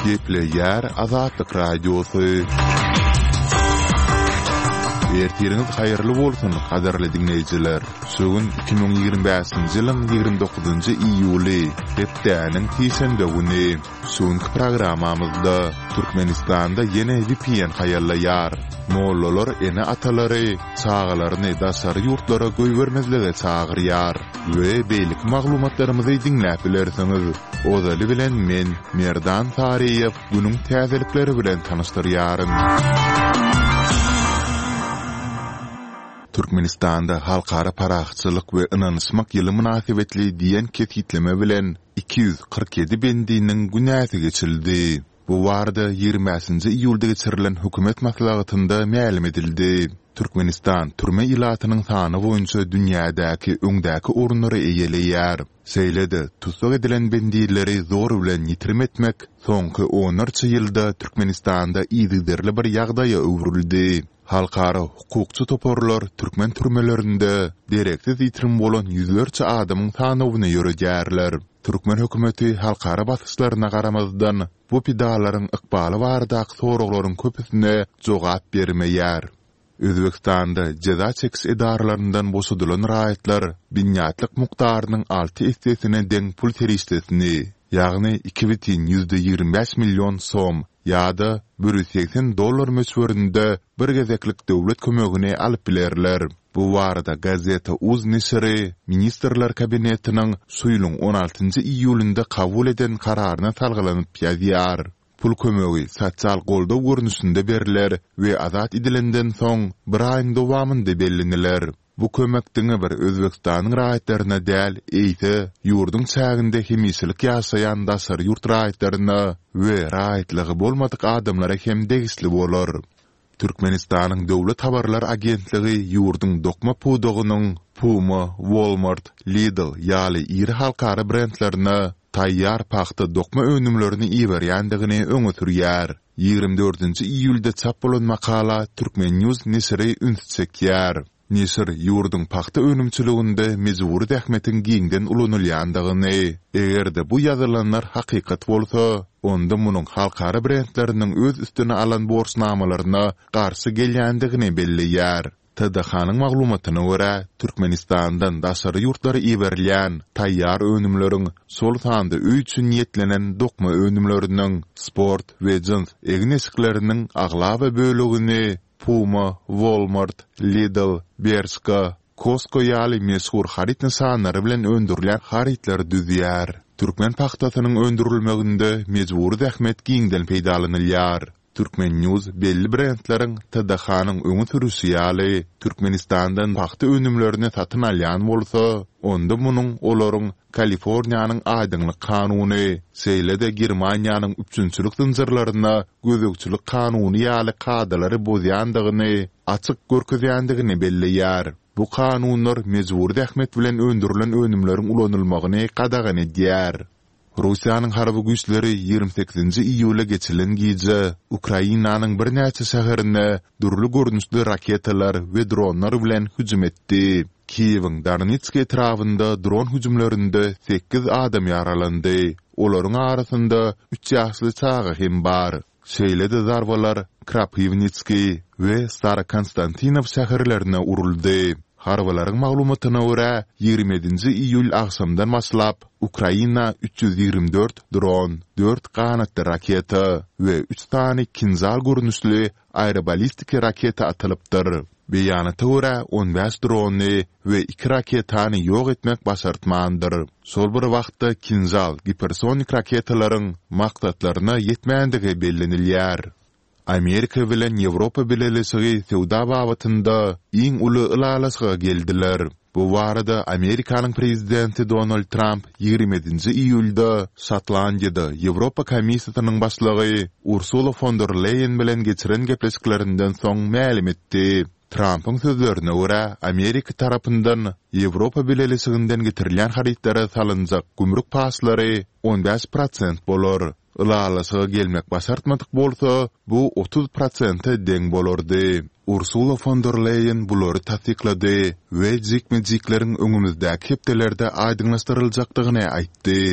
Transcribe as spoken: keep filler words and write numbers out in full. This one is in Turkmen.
Gepleyer Azatlyk Radiosu. Ertiriniz hayırlı bolsun, kadarly dinleyijiler. Şugun iki bin ýygrimi beşinji ýylyň ýygrimi dokuzynjy iýuly, hepdäniň tiýşembe güni. Şugunky programmamyzda Türkmenistanda ýene V P N haýallaýar. Mollalar ene atalary çağalaryny daşary ýurtlara göýbermezlige çagyrýar we beýlik maglumatlarymyzy dinläp bilersiňiz. Ozaly bilen men Merdan Tariýew günüň täzelikleri bilen tanyşdyrýarym. Türkmenistanda halkara paraxçylyk we ynanyşmak ýyly münasibetli diýen ketgitleme bilen iki yüz kırk yedi bendiniň günäsi geçirildi. Bu warda ýygrimi beşinji iýulda geçirilen hökümet maslahatynda ma'lum edildi. Türkmenistan türme ilatynyň sany boýunça dünýädäki öňdäki orunlary eýeleýär. Seýlede tutsak edilen bendileri zor bilen ýitirim etmek soňky onlarça ýylda Türkmenistanda iýdirli bir ýagdaýa öwrüldi. Halkara hukukçu toporlar Türkmen türmelerinde direksiz ýitirim bolan yüzlerce adamyň sanawyny ýörejärler. Türkmen hökümeti halkara basyşlaryna garamazdan bu pidalaryň ykbaly bardak soraklaryň köpüsine jogap bermeýär. Özbekistanda ceza çekiş edarlarından boşadylan raýatlar binýatlyk mukdarynyň alty hissesine deň pul terişdesini, ýagny iki бүтүн yüzde ýygrimi beş milyon som ýa-da bir yüz seksen dollar möçberinde bir gezeklik döwlet kömegine alyp bilerler. Bu warda gazeta Uz Nisri Ministrler Kabinetiniň suýluň on altynjy iýulynda kabul eden kararyna salgylanyp ýazýar. Pul kömegi sosial goldaw görnüşinde beriler we azat edilenden soň bir aýyň dowamynda bellendiler. Bu kömekdiň bir Özbekistanyň raýatlaryna däl, eýse ýurdun çäginde hemişlik ýaşaýan daşary ýurt raýatlaryna we raýatlygy bolmadyk adamlara hem degisli bolar. Türkmenistanyň döwlet habarlar agentligi ýurdun dokma pudugynyň Puma, Walmart, Lidl ýaly iri halkara brendlerini taýýar paxta dokma önümlerini iýerýändigini öňe sürýär. ýygrimi dördünji iýulda çap bolan makala Türkmen News Nisri ünsüçekýär. Nisir ýurdun paxta önümçiliginde mezuri dähmetiň giňden ulanylýandygyny, egerde bu ýazylanlar hakykat bolsa, onda munyň halkara brendleriniň öz üstüne alan borsnamalaryna garşy gelýändigini belleýär. T D H-nyň maglumatyna görä, Türkmenistandan daşary ýurtlara iýerilýän taýýar önümleriň sol sanda öý üçin niýetlenen dokma önümleriniň sport we jins egnesikleriniň aglaba bölegini Puma, Walmart, Lidl, Bershka, Costco ýaly meşhur harit nisanlary bilen öndürilen haritler düzýär. Türkmen paxtasynyň öndürilmeginde mejburi zähmet giňden peýdalanylýar. Türkmen News belli brendleriň T D H-nyň öňe sürüşi ýaly Türkmenistandan paxta önümlerini satyn alýan bolsa, onda munyň olaryň Kaliforniýanyň aýdyňlyk kanuny, seýlede Germaniýanyň üçünçülük zynjyrlaryna gözükçülük kanuny ýaly kadalary bozýandygyny, açyk görkezýändigini belleýär. Bu kanunlar mejburi zähmet bilen öndürilen önümleriň ulanylmagyny qadagany edýär. Russiýanyň harby güýçleri ýygrimi sekizinji iýula geçirilen gije Ukrainanyň bir näçe şäherine durly görnüşli raketalar we dronlar bilen hüjüm etdi. Kiýewiň Darnitsk etrafynda dron hüjümlerinde sekiz adam ýaralandy. Olaryň arasynda üç ýaşly çaga hem bar. Şeýlede zarbalar Krapivnitski we Staro-Konstantinov şäherlerine uruldy. Harbalaryň maglumatyna görä, ýygrimi ýedinji iýul akşamdan başlap Ukraina üç yüz ýygrimi dört dron, dört kanatly raketa we üç tane kinzal görnüşli aerobalistik raketa atylypdyr. Beýanata görä on beş drony we iki raketany ýok etmek başartmandyr. Sol bir wagtda kinzal hipersonik raketalaryň maksatlaryna ýetmändige bellenilýär. Amerika bilen Ýewropa bilelisigi sewda babatynda iň uly ılalasga geldiler. Bu warada Amerikanyň prezidenti Donald Trump ýygrimi ýedinji iýulda Şotlandiýada Ýewropa Komissiýasynyň başlygy Ursula von der Leyen bilen geçiren gepleşiklerinden soň ma'lum etdi. Trump'ın sözlerine görä, Amerika tarapyndan Ýewropa bilelisiginden getirilen haritlara salynjak gümrük paslary on beş prosent bolar. Ilalasıga gelmek başartmadyk bolsa, bu otuz prosent deň bolardy. Ursula von der Leyen bulary tasdiklady we jikme-jikleriň öňümüzdäki hepdelerde aýdyňlaşdyryljakdygyny aýtdy.